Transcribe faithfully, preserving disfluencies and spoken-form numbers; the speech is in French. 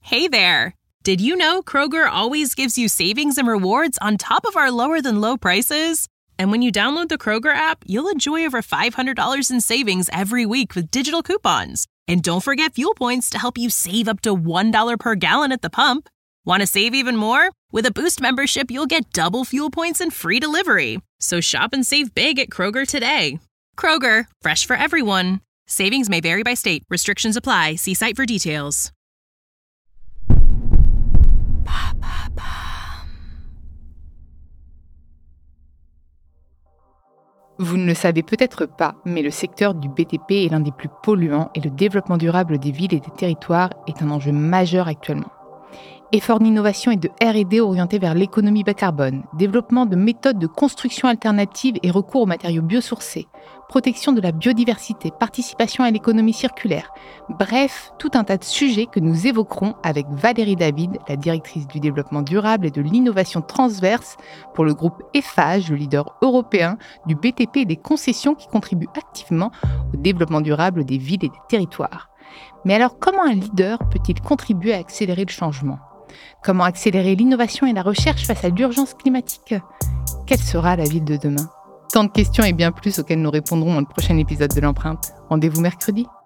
Hey there! Did you know Kroger always gives you savings and rewards on top of our lower-than-low prices? And when you download the Kroger app, you'll enjoy over five hundred dollars in savings every week with digital coupons. And don't forget fuel points to help you save up to one dollar per gallon at the pump. Want to save even more? With a Boost membership, you'll get double fuel points and free delivery. So shop and save big at Kroger today. Kroger, fresh for everyone. Savings may vary by state. Restrictions apply. See site for details. Vous ne le savez peut-être pas, mais le secteur du B T P est l'un des plus polluants et le développement durable des villes et des territoires est un enjeu majeur actuellement. Efforts d'innovation et de R et D orientés vers l'économie bas carbone, développement de méthodes de construction alternatives et recours aux matériaux biosourcés, protection de la biodiversité, participation à l'économie circulaire, bref, tout un tas de sujets que nous évoquerons avec Valérie David, la directrice du développement durable et de l'innovation transverse pour le groupe Eiffage, le leader européen du B T P et des concessions qui contribuent activement au développement durable des villes et des territoires. Mais alors, comment un leader peut-il contribuer à accélérer le changement ? Comment accélérer l'innovation et la recherche face à l'urgence climatique ? Quelle sera la ville de demain ? Tant de questions et bien plus auxquelles nous répondrons dans le prochain épisode de l'Empreinte. Rendez-vous mercredi.